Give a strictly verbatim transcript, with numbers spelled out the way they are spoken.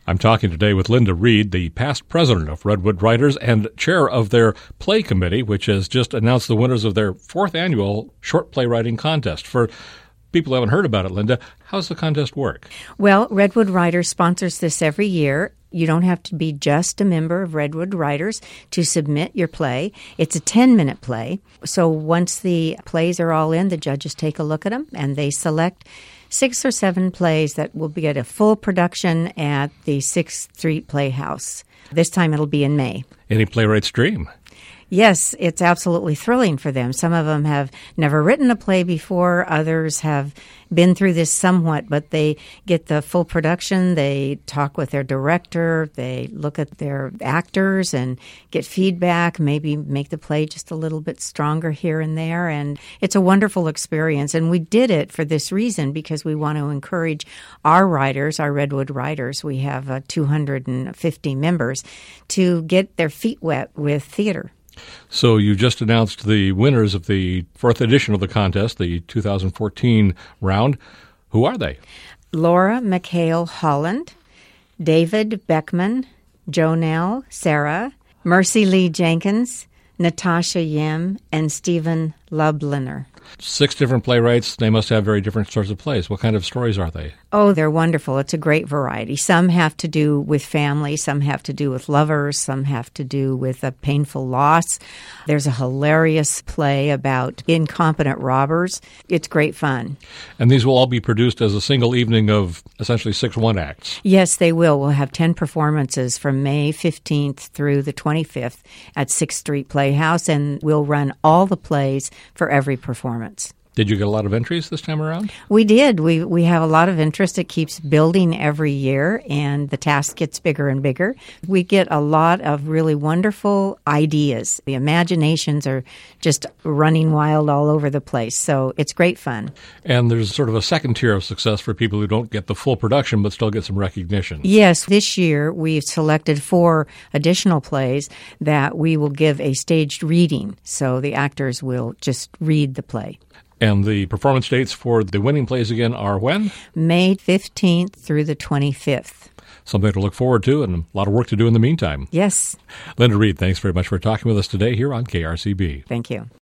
I'm talking today with Linda Reed, the past president of Redwood Writers and chair of their play committee, which has just announced the winners of their fourth annual short playwriting contest. For people who haven't heard about it, Linda, how does the contest work? Well, Redwood Writers sponsors this every year. You don't have to be just a member of Redwood Writers to submit your play. It's a ten-minute play. So once the plays are all in, the judges take a look at them, and they select six or seven plays that will be at a full production at the Sixth Street Playhouse. This time it'll be in May. Any playwright's dream. Yes, it's absolutely thrilling for them. Some of them have never written a play before. Others have been through this somewhat, but they get the full production. They talk with their director. They look at their actors and get feedback, maybe make the play just a little bit stronger here and there. And it's a wonderful experience. And we did it for this reason, because we want to encourage our writers, our Redwood writers. We have uh, two hundred fifty members to get their feet wet with theater. So you just announced the winners of the fourth edition of the contest, the two thousand fourteen round. Who are they? Laura McHale Holland, David Beckman, Jonelle Sarah, Mercy Lee Jenkins, Natasha Yim, and Stephen Lubliner. Six different playwrights. They must have very different sorts of plays. What kind of stories are they? Oh, they're wonderful. It's a great variety. Some have to do with family. Some have to do with lovers. Some have to do with a painful loss. There's a hilarious play about incompetent robbers. It's great fun. And these will all be produced as a single evening of essentially six one-acts. Yes, they will. We'll have ten performances from May fifteenth through the twenty-fifth at Sixth Street Playhouse, and we'll run all the plays for every performance. Did you get a lot of entries this time around? We did. We we have a lot of interest. It keeps building every year, and the task gets bigger and bigger. We get a lot of really wonderful ideas. The imaginations are just running wild all over the place, so it's great fun. And there's sort of a second tier of success for people who don't get the full production but still get some recognition. Yes. This year, we've selected four additional plays that we will give a staged reading, so the actors will just read the play. And the performance dates for the winning plays again are when? May fifteenth through the twenty-fifth. Something to look forward to and a lot of work to do in the meantime. Yes. Linda Reed, thanks very much for talking with us today here on K R C B. Thank you.